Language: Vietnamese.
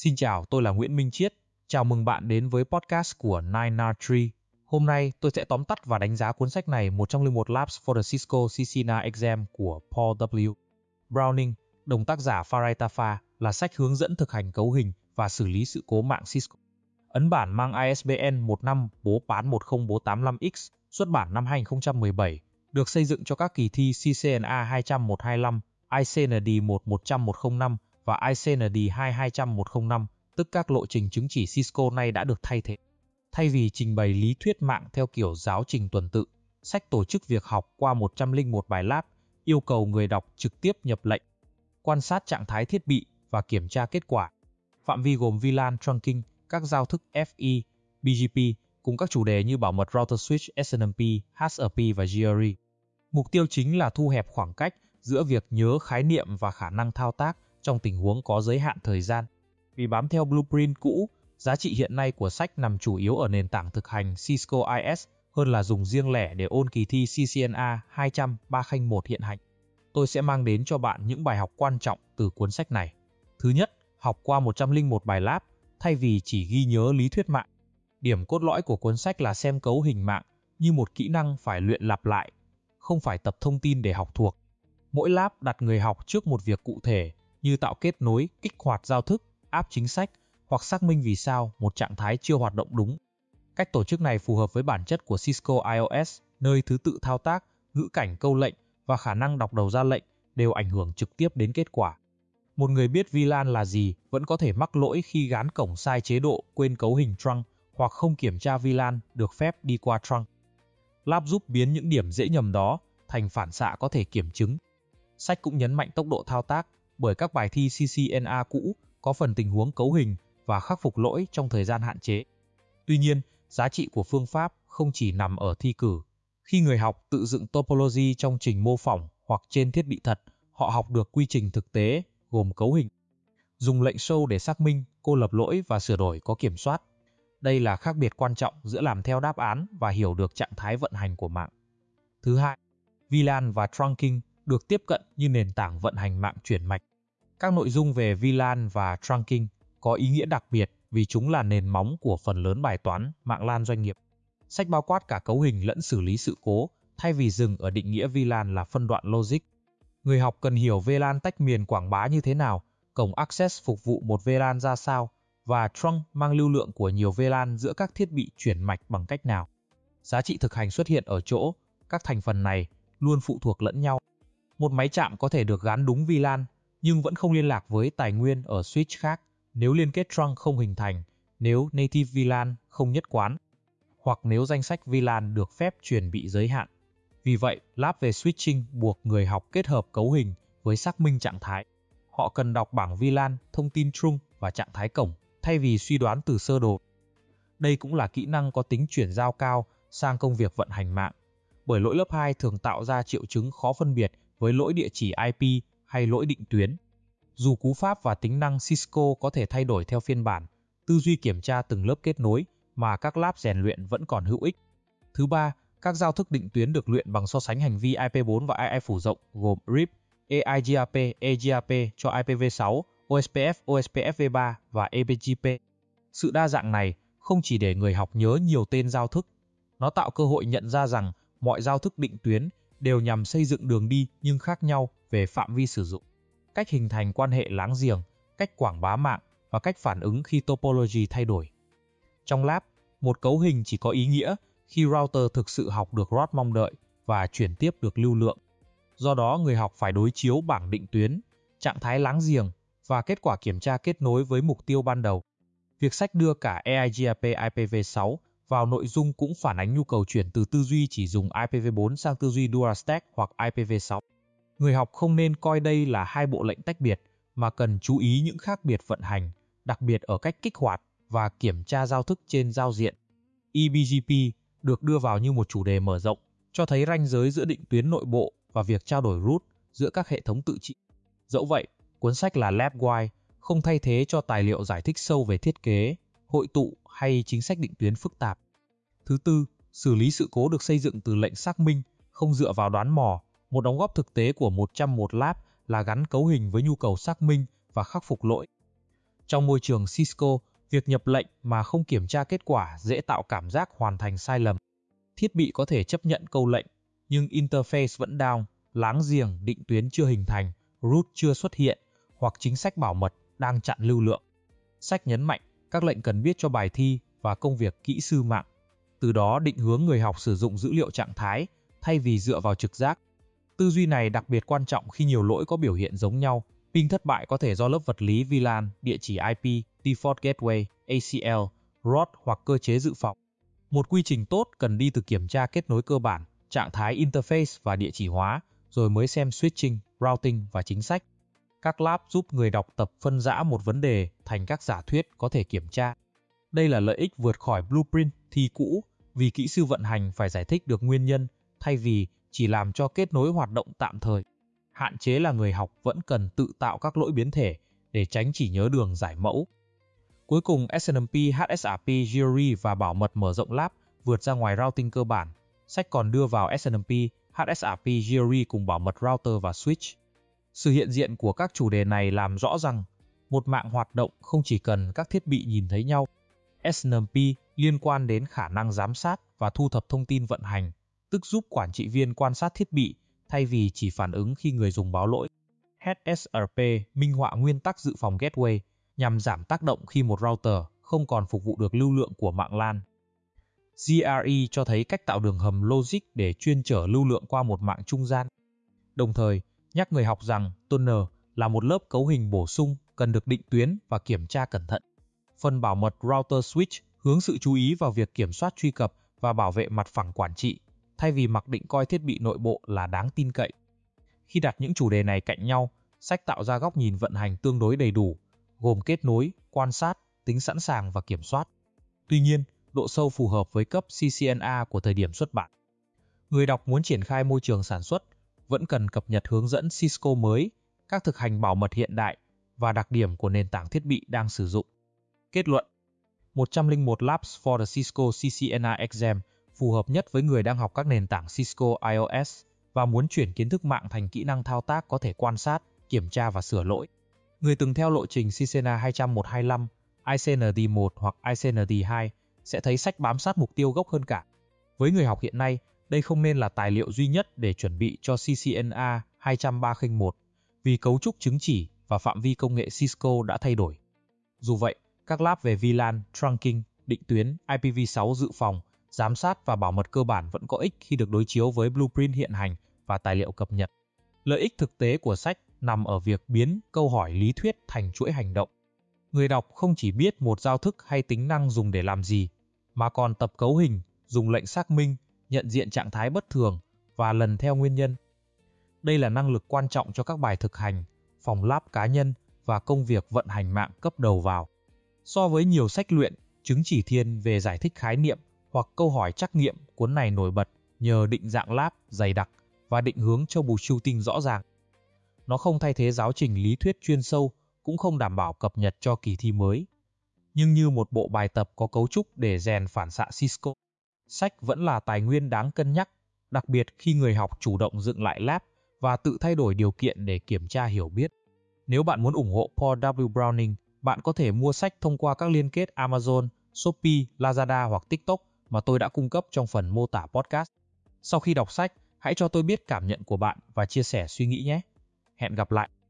Xin chào, tôi là Nguyễn Minh Chiết. Chào mừng bạn đến với podcast của 9R3. Hôm nay tôi sẽ tóm tắt và đánh giá cuốn sách này 101 Labs for the Cisco CCNA Exam của Paul W. Browning, đồng tác giả Farai Tafa, là sách hướng dẫn thực hành cấu hình và xử lý sự cố mạng Cisco. Ấn bản mang ISBN 15481045X, xuất bản năm 2017, được xây dựng cho các kỳ thi CCNA 200-125, ICND 100-105 và ICND 200-105, tức các lộ trình chứng chỉ Cisco nay đã được thay thế. Thay vì trình bày lý thuyết mạng theo kiểu giáo trình tuần tự, sách tổ chức việc học qua 101 bài lab, yêu cầu người đọc trực tiếp nhập lệnh, quan sát trạng thái thiết bị và kiểm tra kết quả. Phạm vi gồm VLAN trunking, các giao thức FE, BGP cùng các chủ đề như bảo mật router switch, SNMP, HRP và GRE. Mục tiêu chính là thu hẹp khoảng cách giữa việc nhớ khái niệm và khả năng thao tác trong tình huống có giới hạn thời gian. Vì bám theo blueprint cũ, giá trị hiện nay của sách nằm chủ yếu ở nền tảng thực hành Cisco IS hơn là dùng riêng lẻ để ôn kỳ thi CCNA 200-301 hiện hành. Tôi sẽ mang đến cho bạn những bài học quan trọng từ cuốn sách này. Thứ nhất, học qua 101 bài lab thay vì chỉ ghi nhớ lý thuyết mạng. Điểm cốt lõi của cuốn sách là xem cấu hình mạng như một kỹ năng phải luyện lặp lại, không phải tập thông tin để học thuộc. Mỗi lab đặt người học trước một việc cụ thể như tạo kết nối, kích hoạt giao thức, áp chính sách hoặc xác minh vì sao một trạng thái chưa hoạt động đúng. Cách tổ chức này phù hợp với bản chất của Cisco IOS, nơi thứ tự thao tác, ngữ cảnh câu lệnh và khả năng đọc đầu ra lệnh đều ảnh hưởng trực tiếp đến kết quả. Một người biết VLAN là gì vẫn có thể mắc lỗi khi gán cổng sai chế độ, quên cấu hình trunk hoặc không kiểm tra VLAN được phép đi qua trunk. Lab giúp biến những điểm dễ nhầm đó thành phản xạ có thể kiểm chứng. Sách cũng nhấn mạnh tốc độ thao tác bởi các bài thi CCNA cũ có phần tình huống cấu hình và khắc phục lỗi trong thời gian hạn chế. Tuy nhiên, giá trị của phương pháp không chỉ nằm ở thi cử. Khi người học tự dựng topology trong trình mô phỏng hoặc trên thiết bị thật, họ học được quy trình thực tế gồm cấu hình, dùng lệnh show để xác minh, cô lập lỗi và sửa đổi có kiểm soát. Đây là khác biệt quan trọng giữa làm theo đáp án và hiểu được trạng thái vận hành của mạng. Thứ hai, VLAN và trunking được tiếp cận như nền tảng vận hành mạng chuyển mạch. Các nội dung về VLAN và trunking có ý nghĩa đặc biệt vì chúng là nền móng của phần lớn bài toán mạng LAN doanh nghiệp. Sách bao quát cả cấu hình lẫn xử lý sự cố, thay vì dừng ở định nghĩa VLAN là phân đoạn logic. Người học cần hiểu VLAN tách miền quảng bá như thế nào, cổng access phục vụ một VLAN ra sao, và trunk mang lưu lượng của nhiều VLAN giữa các thiết bị chuyển mạch bằng cách nào. Giá trị thực hành xuất hiện ở chỗ, các thành phần này luôn phụ thuộc lẫn nhau. Một máy chạm có thể được gắn đúng VLAN, nhưng vẫn không liên lạc với tài nguyên ở switch khác nếu liên kết trunk không hình thành, nếu native VLAN không nhất quán, hoặc nếu danh sách VLAN được phép truyền bị giới hạn. Vì vậy, lab về switching buộc người học kết hợp cấu hình với xác minh trạng thái. Họ cần đọc bảng VLAN, thông tin trunk và trạng thái cổng, thay vì suy đoán từ sơ đồ. Đây cũng là kỹ năng có tính chuyển giao cao sang công việc vận hành mạng, bởi lỗi lớp 2 thường tạo ra triệu chứng khó phân biệt với lỗi địa chỉ IP hay lỗi định tuyến. Dù cú pháp và tính năng Cisco có thể thay đổi theo phiên bản, tư duy kiểm tra từng lớp kết nối mà các lab rèn luyện vẫn còn hữu ích. Thứ ba, các giao thức định tuyến được luyện bằng so sánh hành vi IP4 và II phủ rộng gồm RIP, EIGRP, EGRP cho IPv6, OSPF, OSPF-V3 và eBGP. Sự đa dạng này không chỉ để người học nhớ nhiều tên giao thức, nó tạo cơ hội nhận ra rằng mọi giao thức định tuyến đều nhằm xây dựng đường đi nhưng khác nhau về phạm vi sử dụng, cách hình thành quan hệ láng giềng, cách quảng bá mạng và cách phản ứng khi topology thay đổi. Trong lab, một cấu hình chỉ có ý nghĩa khi router thực sự học được ROT mong đợi và chuyển tiếp được lưu lượng. Do đó, người học phải đối chiếu bảng định tuyến, trạng thái láng giềng và kết quả kiểm tra kết nối với mục tiêu ban đầu. Việc sách đưa cả EIGRP IPv6 vào nội dung cũng phản ánh nhu cầu chuyển từ tư duy chỉ dùng IPv4 sang tư duy dual stack hoặc IPv6. Người học không nên coi đây là hai bộ lệnh tách biệt, mà cần chú ý những khác biệt vận hành, đặc biệt ở cách kích hoạt và kiểm tra giao thức trên giao diện. eBGP được đưa vào như một chủ đề mở rộng, cho thấy ranh giới giữa định tuyến nội bộ và việc trao đổi root giữa các hệ thống tự trị. Dẫu vậy, cuốn sách là Lab Guide, không thay thế cho tài liệu giải thích sâu về thiết kế, hội tụ hay chính sách định tuyến phức tạp. Thứ tư, xử lý sự cố được xây dựng từ lệnh xác minh, không dựa vào đoán mò. Một đóng góp thực tế của 101 lab là gắn cấu hình với nhu cầu xác minh và khắc phục lỗi. Trong môi trường Cisco, việc nhập lệnh mà không kiểm tra kết quả dễ tạo cảm giác hoàn thành sai lầm. Thiết bị có thể chấp nhận câu lệnh, nhưng interface vẫn down, láng giềng định tuyến chưa hình thành, root chưa xuất hiện, hoặc chính sách bảo mật đang chặn lưu lượng. Sách nhấn mạnh các lệnh cần viết cho bài thi và công việc kỹ sư mạng, từ đó định hướng người học sử dụng dữ liệu trạng thái thay vì dựa vào trực giác. Tư duy này đặc biệt quan trọng khi nhiều lỗi có biểu hiện giống nhau. Ping thất bại có thể do lớp vật lý VLAN, địa chỉ IP, Default Gateway, ACL, ROT hoặc cơ chế dự phòng. Một quy trình tốt cần đi từ kiểm tra kết nối cơ bản, trạng thái interface và địa chỉ hóa, rồi mới xem switching, routing và chính sách. Các lab giúp người đọc tập phân rã một vấn đề thành các giả thuyết có thể kiểm tra. Đây là lợi ích vượt khỏi blueprint thi cũ, vì kỹ sư vận hành phải giải thích được nguyên nhân thay vì chỉ làm cho kết nối hoạt động tạm thời. Hạn chế là người học vẫn cần tự tạo các lỗi biến thể để tránh chỉ nhớ đường giải mẫu. Cuối cùng, SNMP, HSRP, GRE và bảo mật mở rộng lab vượt ra ngoài routing cơ bản. Sách còn đưa vào SNMP, HSRP, GRE cùng bảo mật router và switch. Sự hiện diện của các chủ đề này làm rõ rằng một mạng hoạt động không chỉ cần các thiết bị nhìn thấy nhau. SNMP liên quan đến khả năng giám sát và thu thập thông tin vận hành, tức giúp quản trị viên quan sát thiết bị thay vì chỉ phản ứng khi người dùng báo lỗi. HSRP minh họa nguyên tắc dự phòng gateway nhằm giảm tác động khi một router không còn phục vụ được lưu lượng của mạng LAN. GRE cho thấy cách tạo đường hầm logic để chuyên chở lưu lượng qua một mạng trung gian. Đồng thời, nhắc người học rằng tunnel là một lớp cấu hình bổ sung cần được định tuyến và kiểm tra cẩn thận. Phần bảo mật router switch hướng sự chú ý vào việc kiểm soát truy cập và bảo vệ mặt phẳng quản trị, thay vì mặc định coi thiết bị nội bộ là đáng tin cậy. Khi đặt những chủ đề này cạnh nhau, sách tạo ra góc nhìn vận hành tương đối đầy đủ, gồm kết nối, quan sát, tính sẵn sàng và kiểm soát. Tuy nhiên, độ sâu phù hợp với cấp CCNA của thời điểm xuất bản. Người đọc muốn triển khai môi trường sản xuất vẫn cần cập nhật hướng dẫn Cisco mới, các thực hành bảo mật hiện đại và đặc điểm của nền tảng thiết bị đang sử dụng. Kết luận: 101 Labs for the Cisco CCNA Exam phù hợp nhất với người đang học các nền tảng Cisco iOS và muốn chuyển kiến thức mạng thành kỹ năng thao tác có thể quan sát, kiểm tra và sửa lỗi. Người từng theo lộ trình CCNA 20125, ICND1 hoặc ICND2 sẽ thấy sách bám sát mục tiêu gốc hơn cả. Với người học hiện nay, đây không nên là tài liệu duy nhất để chuẩn bị cho CCNA 20301, vì cấu trúc chứng chỉ và phạm vi công nghệ Cisco đã thay đổi. Dù vậy, các lab về VLAN, trunking, định tuyến, IPv6 dự phòng, giám sát và bảo mật cơ bản vẫn có ích khi được đối chiếu với blueprint hiện hành và tài liệu cập nhật. Lợi ích thực tế của sách nằm ở việc biến câu hỏi lý thuyết thành chuỗi hành động. Người đọc không chỉ biết một giao thức hay tính năng dùng để làm gì, mà còn tập cấu hình, dùng lệnh xác minh, nhận diện trạng thái bất thường và lần theo nguyên nhân. Đây là năng lực quan trọng cho các bài thực hành, phòng lab cá nhân và công việc vận hành mạng cấp đầu vào. So với nhiều sách luyện, chứng chỉ thiên về giải thích khái niệm hoặc câu hỏi trắc nghiệm, cuốn này nổi bật nhờ định dạng lab dày đặc và định hướng troubleshooting rõ ràng. Nó không thay thế giáo trình lý thuyết chuyên sâu, cũng không đảm bảo cập nhật cho kỳ thi mới. Nhưng như một bộ bài tập có cấu trúc để rèn phản xạ Cisco, sách vẫn là tài nguyên đáng cân nhắc, đặc biệt khi người học chủ động dựng lại lab và tự thay đổi điều kiện để kiểm tra hiểu biết. Nếu bạn muốn ủng hộ Paul W. Browning, bạn có thể mua sách thông qua các liên kết Amazon, Shopee, Lazada hoặc TikTok mà tôi đã cung cấp trong phần mô tả podcast. Sau khi đọc sách, hãy cho tôi biết cảm nhận của bạn và chia sẻ suy nghĩ nhé. Hẹn gặp lại!